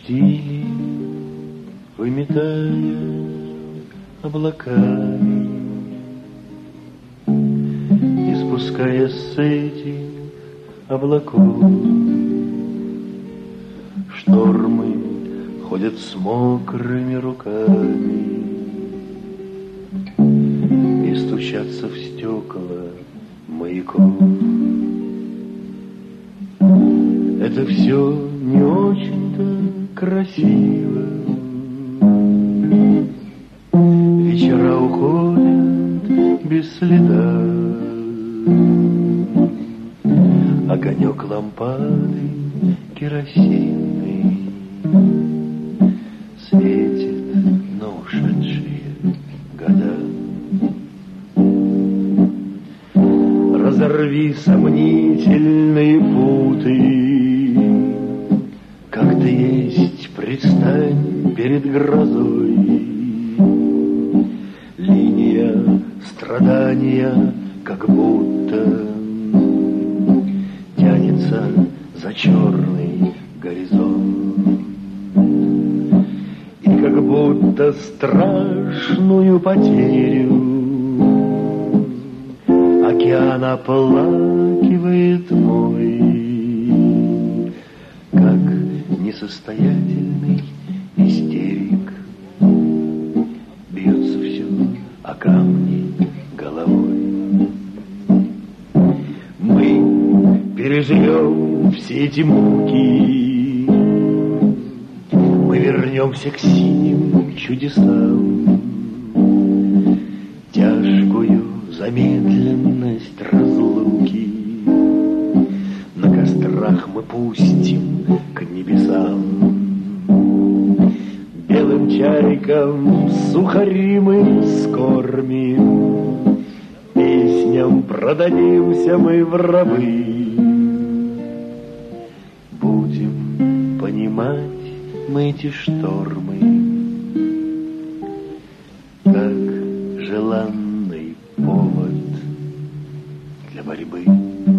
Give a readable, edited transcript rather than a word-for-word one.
штили, выметая облаками, и спуская с этих облаков, штормы ходят с мокрыми руками и стучатся в стекла маяков. Это все не очень-то красиво. Вечера уходят без следа. Огонек лампады керосинный светит на ушедшие года. Разорви сомнительные путы, как ты есть, предстань перед грозой. Линия страдания как будто тянется за черный горизонт. И как будто страшную потерю океан оплакивает мой, как несостоятельный истерик. Бьется все о камни головой. Мы переживем все эти муки, мы вернемся к синим чудесам. Тяжкую замедленность разлуки на кострах мы пустим к небесам. Белым чайкам сухари мы скормим, песням продадимся мы в рабы. Будем понимать мы эти штормы, как желанный повод для борьбы.